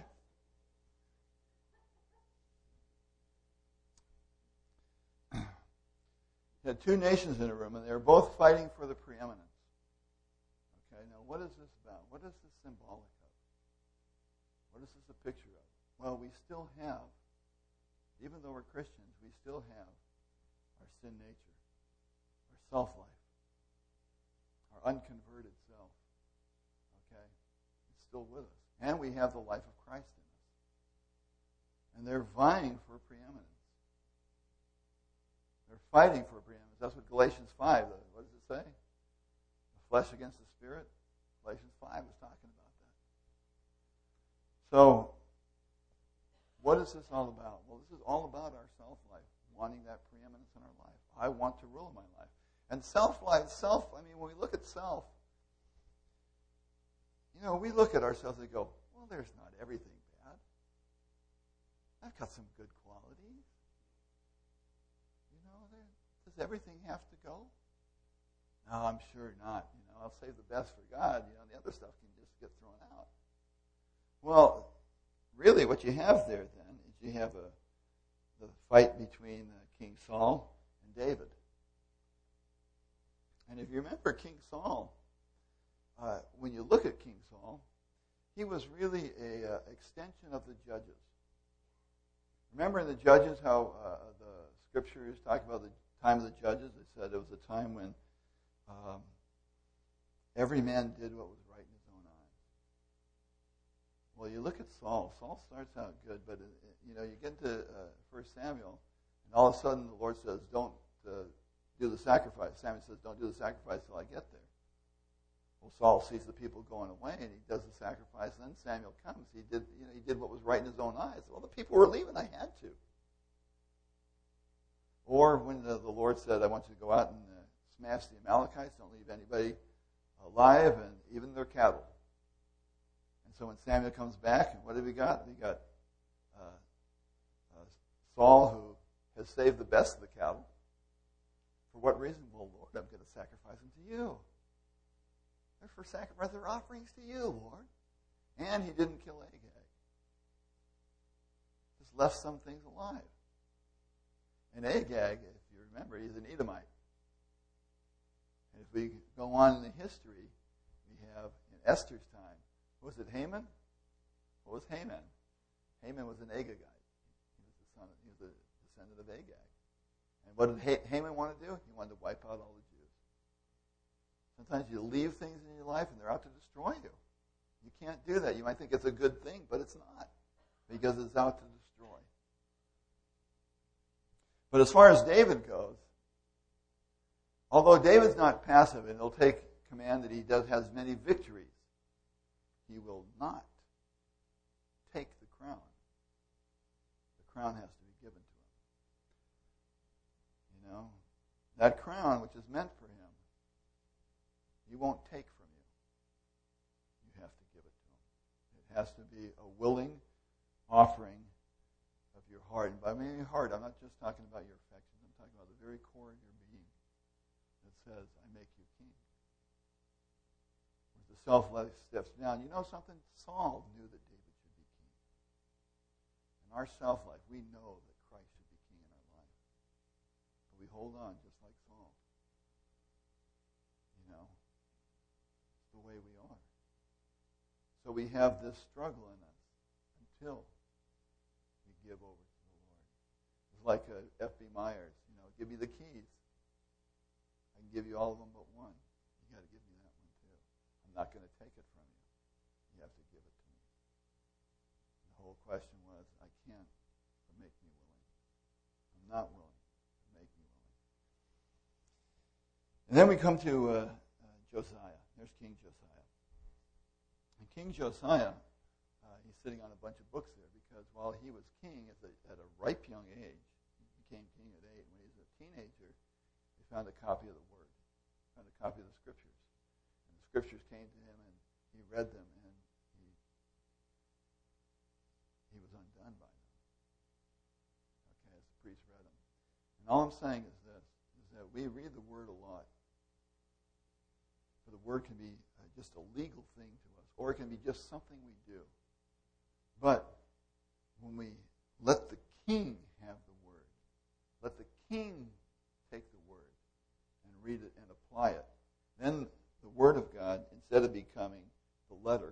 You had two nations in a room, and they were both fighting for the preeminence. Okay, now what is this about? What is this symbolic of? What is this a picture of? Well, we still have, even though we're Christians, we still have our sin nature, our self-life, our unconverted self. Okay? It's still with us. And we have the life of Christ in us. And they're vying for preeminence. They're fighting for preeminence. That's what Galatians five, what does it say? The flesh against the spirit? Galatians five is talking about that. So, what is this all about? Well, this is all about our self-life, wanting that preeminence in our life. I want to rule my life. And self-life, self, I mean, when we look at self, you know, we look at ourselves and go, well, there's not everything bad. I've got some good qualities. You know, there, does everything have to go? No, I'm sure not. You know, I'll save the best for God. You know, the other stuff can just get thrown out. Well, really what you have there then is you have a the fight between uh, King Saul and David. And if you remember King Saul, uh, when you look at King Saul, he was really an uh, extension of the judges. Remember in the Judges how uh, the scriptures talk about the time of the judges? They said it was a time when um, every man did what was right in his own eyes. Well, you look at Saul. Saul starts out good, but it, you know, you get into uh, First Samuel, and all of a sudden the Lord says, "Don't uh, do the sacrifice." Samuel says, "Don't do the sacrifice till I get there." Well, Saul sees the people going away, and he does the sacrifice. And then Samuel comes. He did, you know, he did what was right in his own eyes. Well, the people were leaving. I had to. Or when the, the Lord said, "I want you to go out and uh, smash the Amalekites. Don't leave anybody alive, and even their cattle." And so when Samuel comes back, and what have we got? We got uh, uh, Saul, who has saved the best of the cattle. For what reason? Well, Lord, I'm going to sacrifice them to you. They're for sacrifice. They're offerings to you, Lord. And he didn't kill Agag. Just left some things alive. And Agag, if you remember, he's an Edomite. And if we go on in the history, we have in Esther's time, was it Haman? What was Haman? Haman was an Agagite. He was the son of, he was a descendant of Agag. And what did Haman want to do? He wanted to wipe out all the Jews. Sometimes you leave things in your life and they're out to destroy you. You can't do that. You might think it's a good thing, but it's not, because it's out to destroy. But as far as David goes, although David's not passive, and he'll take command that he does has many victories, he will not take the crown. The crown has to be given to him. You know, that crown, which is meant for him, he won't take from you. You have to give it to him. It has to be a willing offering of your heart. And by meaning your heart, I'm not just talking about your affections. I'm talking about the very core of your being that says, I make you king. As the self-life steps down, you know something? Saul knew that David should be king. In our self-life, we know that Christ should be king in our life. But we hold on just like Saul. You know? The way we are. So we have this struggle in us until we give over to the Lord. It's like a F B Myers, you know, give me the keys. I can give you all of them but one. You got to give me that one too. I'm not going to take it from you. You have to give it to me. And the whole question was, I can't, but make me willing. I'm not willing, but make me willing. And then we come to uh, uh, Josiah. There's King Josiah. And King Josiah sitting on a bunch of books there because while he was king at, the, at a ripe young age, he became king at eight. When he was a teenager, he found a copy of the Word, found a copy of the Scriptures. And the Scriptures came to him, and he read them, and he he was undone by them. Okay, as the priest read them. And all I'm saying is this, is that we read the Word a lot. But the Word can be uh, just a legal thing to us, or it can be just something we do. But when we let the King have the Word, let the King take the Word and read it and apply it, then the Word of God, instead of becoming the letter,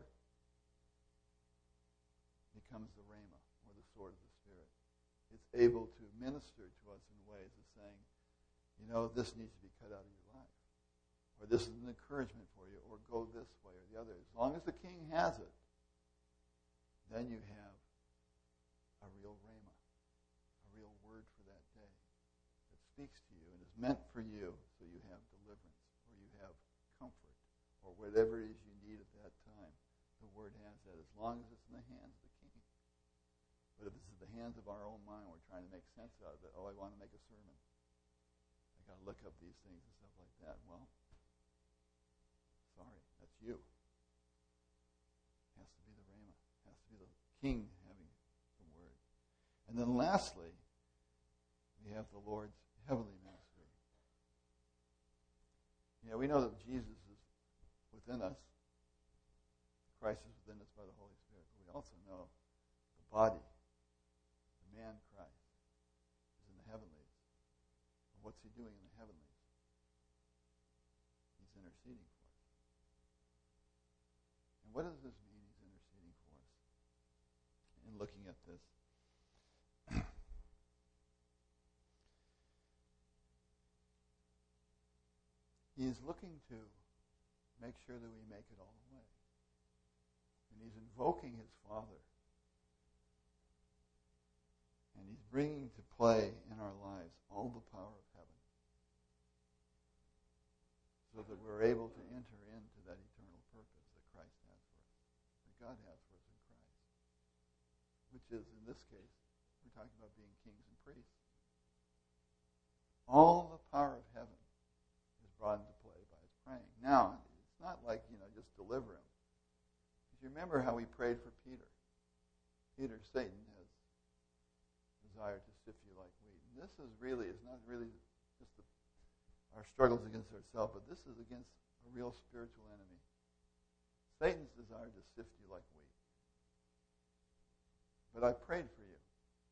becomes the rhema, or the sword of the Spirit. It's able to minister to us in ways of saying, you know, this needs to be cut out of your life. Or this is an encouragement for you, or go this way or the other. As long as the King has it, then you have a real rhema, a real word for that day that speaks to you and is meant for you so you have deliverance, or you have comfort, or whatever it is you need at that time. The Word has that as long as it's in the hands of the King. But if it's in the hands of our own mind, we're trying to make sense out of it. Oh, I want to make a sermon. I got to look up these things and stuff like that. Well, sorry, that's you. It has to be the rhema. It has to be the King having the Word. And then lastly, we have the Lord's heavenly ministry. You know, we know that Jesus is within us. Christ is within us by the Holy Spirit. But we also know the body, the man Christ, is in the heavenlies. And what's he doing in the heavenlies? He's interceding for us. And what does this mean, he's interceding for us? In looking at this. He is looking to make sure that we make it all the way. And he's invoking his Father. And he's bringing to play in our lives all the power of heaven, so that we're able to enter into that eternal purpose that Christ has for us, that God has for us in Christ. Which is, in this case, we're talking about being kings and priests. All the power of heaven is brought into play by his praying. Now, it's not like, you know, just deliver him. Because you remember how we prayed for Peter. Peter, Satan has desire to sift you like wheat. And this is really, it's not really just the, our struggles against ourselves, but this is against a real spiritual enemy. Satan's desire to sift you like wheat. But I prayed for you.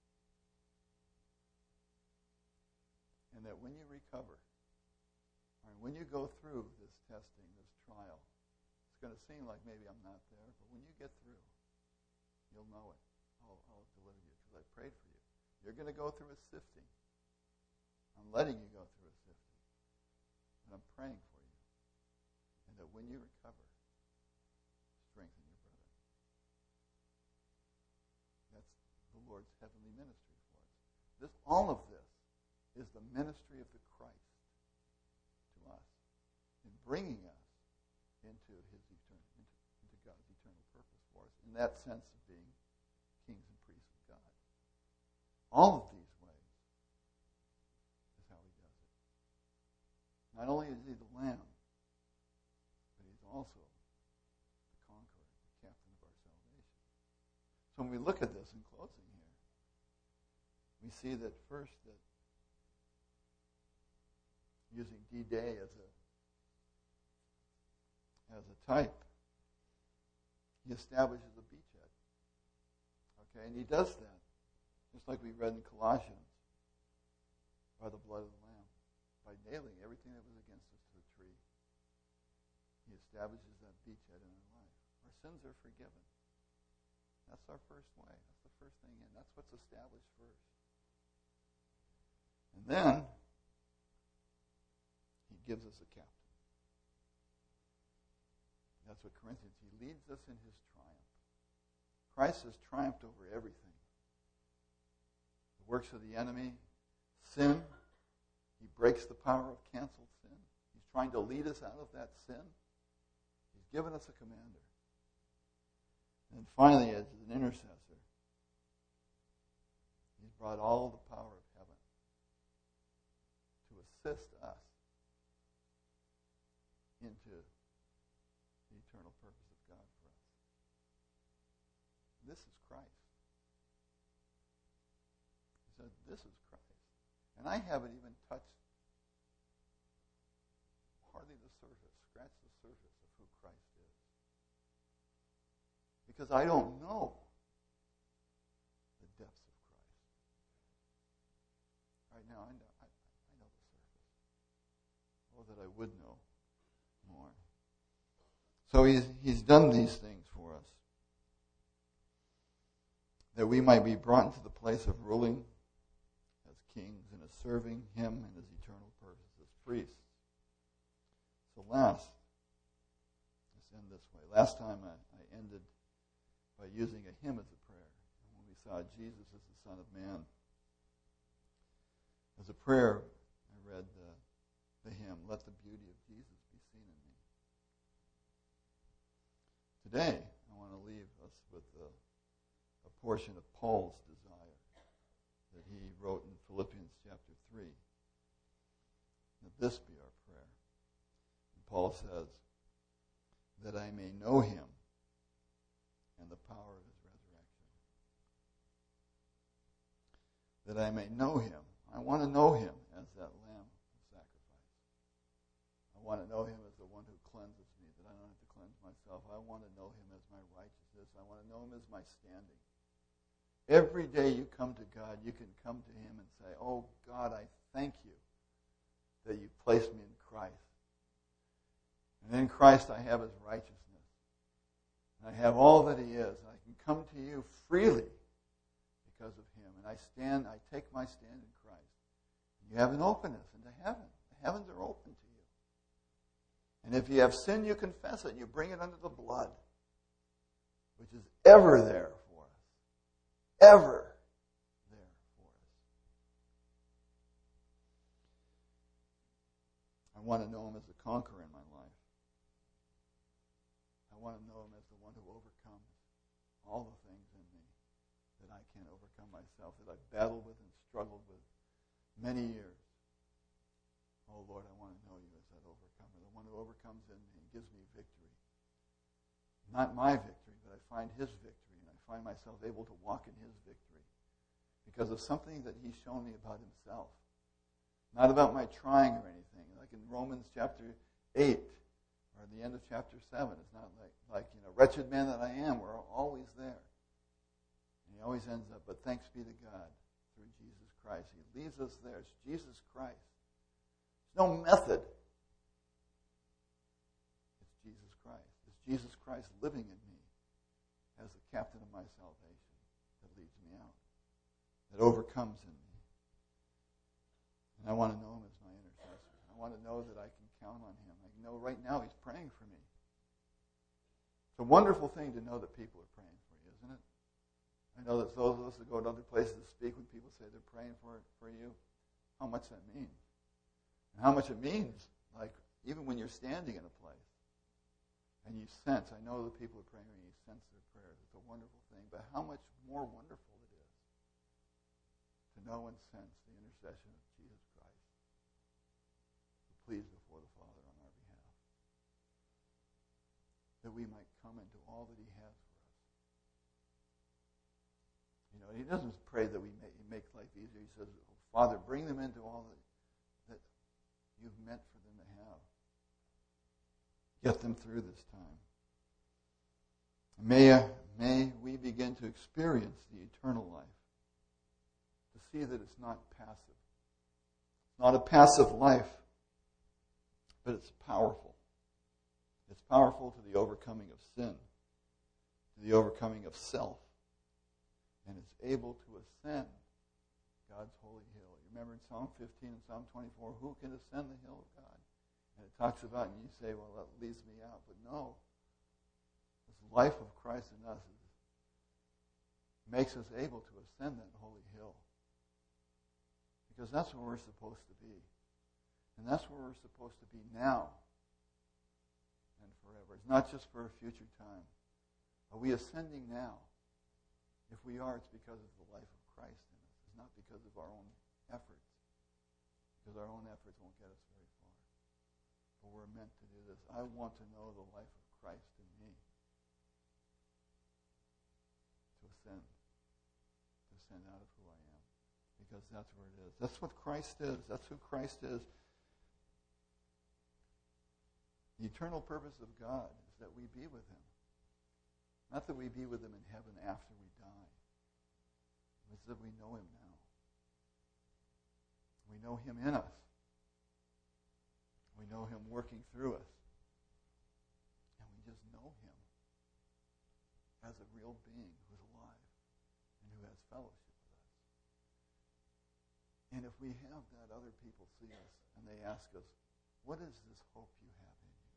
And that when you recover, or when you go through this testing, this trial, it's going to seem like maybe I'm not there, but when you get through, you'll know it. I'll, I'll deliver you because I prayed for you. You're going to go through a sifting. I'm letting you go through a sifting. And I'm praying for you. And that when you recover, strengthen your brother. That's the Lord's heavenly ministry for us. This, all of this is the ministry of the Christ to us in bringing us into his eternal, into, into God's eternal purpose for us, in that sense of being kings and priests of God. All of these ways is how he does it. Not only is he the Lamb, but he's also the conqueror, the captain of our salvation. So when we look at this in closing here, we see that first that using D-Day as a as a type, he establishes a beachhead. Okay, and he does that, just like we read in Colossians, by the blood of the Lamb, by nailing everything that was against us to the tree. He establishes that beachhead in our life. Our sins are forgiven. That's our first way. That's the first thing in. That's what's established first. And then he gives us a captain. That's what Corinthians, he leads us in his triumph. Christ has triumphed over everything. The works of the enemy, sin, he breaks the power of canceled sin. He's trying to lead us out of that sin. He's given us a commander. And finally, as an intercessor, he's brought all the power of heaven to assist us into the eternal purpose of God for us. This is Christ. He said, this is Christ. And I haven't even touched hardly the surface, scratched the surface of who Christ is. Because I don't know the depths of Christ. Right now, I know, I, I know the surface. Oh, that I would know more. So he's, he's done these things for us, that we might be brought into the place of ruling as kings and as serving him and his eternal purpose as priests. So last, let's end this way. Last time I, I ended by using a hymn as a prayer. And when we saw Jesus as the Son of Man, as a prayer, I read uh, the hymn, "Let the beauty of Jesus be seen in me." Today, I want to leave us with a, a portion of Paul's desire that he wrote in Philippians chapter three. That this be our prayer. And Paul says, that I may know him and the power of his resurrection. That I may know him. I want to know him as that lamb of sacrifice. I want to know him as the one who cleanses me, that I don't have to cleanse myself. I want to know him as my righteousness. I want to know him as my standing. Every day you come to God, you can come to him and say, oh God, I thank you that you placed me in Christ. And in Christ I have his righteousness. And I have all that he is. And I can come to you freely because of him. And I stand, I take my stand in Christ. And you have an openness into heaven. The heavens are open to you. And if you have sin, you confess it. You bring it under the blood, which is ever there for us. Ever there for us. I want to know him as a conqueror in my life. I want to know him as the one who overcomes all the things in me that I can't overcome myself, that I've battled with and struggled with many years. Oh Lord, I want to know you as that overcomer, the one who overcomes in me and gives me victory. Not my victory, but I find his victory, and I find myself able to walk in his victory because of something that he's shown me about himself. Not about my trying or anything. Like in Romans chapter eight, or the end of chapter seven, it's not like, like, you know, wretched man that I am, we're always there. And he always ends up, but thanks be to God through Jesus Christ. He leaves us there. It's Jesus Christ. There's no method. It's Jesus Christ. It's Jesus Christ living in me as the captain of my salvation that leads me out, that overcomes in me. And I want to know him as my intercessor. I want to know that I can count on him. I know right now he's praying for me. It's a wonderful thing to know that people are praying for you, isn't it? I know that those of us that go to other places to speak, when people say they're praying for for you, how much that means. And how much it means, like, even when you're standing in a place and you sense, I know that people are praying and you sense their prayers. It's a wonderful thing. But how much more wonderful it is to know and sense the intercession of Jesus Christ, who pleads before the Father on our behalf, that we might come into all that he has for us. You know, he doesn't pray that we make, he makes life easier. He says, oh, Father, bring them into all that, that you've meant for them to have. Get them through this time. May, uh, may we begin to experience the eternal life, to see that it's not passive. It's not a passive life, but it's powerful. It's powerful to the overcoming of sin, to the overcoming of self, and it's able to ascend God's holy hill. You remember in Psalm fifteen and Psalm twenty-four, who can ascend the hill of God? And it talks about, and you say, well, that leaves me out. But no, this life of Christ in us is, makes us able to ascend that holy hill. Because that's where we're supposed to be. And that's where we're supposed to be now and forever. It's not just for a future time. Are we ascending now? If we are, it's because of the life of Christ in us. It's not because of our own efforts. Because our own efforts won't get us very far. But we're meant to do this. I want to know the life of Christ in me. To ascend. To ascend out of who I am. Because that's where it is. That's what Christ is. That's who Christ is. The eternal purpose of God is that we be with him. Not that we be with him in heaven after we die. It's that we know him now. We know him in us. We know him working through us. And we just know him as a real being who's alive and who has fellowship with us. And if we have that, other people see us and they ask us, what is this hope you have in you?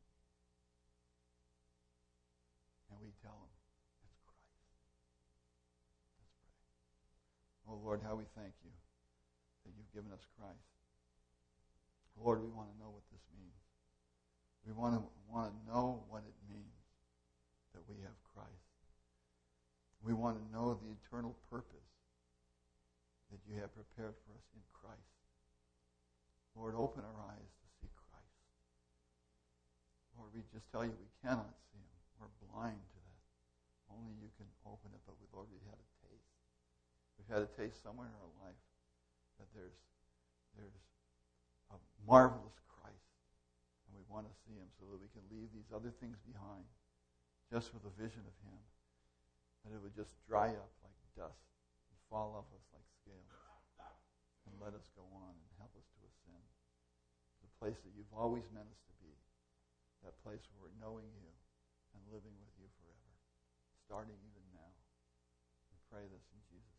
And we tell them, it's Christ. Let's pray. Oh Lord, how we thank you that you've given us Christ. Lord, we want to know what this means. We want to want to know what it means that we have Christ. We want to know the eternal purpose that you have prepared for us in Christ. Lord, open our eyes to see Christ. Lord, we just tell you we cannot see him. We're blind to that. Only you can open it, but we, Lord, we've had a taste. We've had a taste somewhere in our life that there's there's a marvelous Christ, and we want to see him so that we can leave these other things behind just with a vision of him, that it would just dry up like dust and fall off us like scales and let us go on and help us to ascend to the place that you've always meant us to be, that place where we're knowing you and living with you forever, starting even now. We pray this in Jesus' name.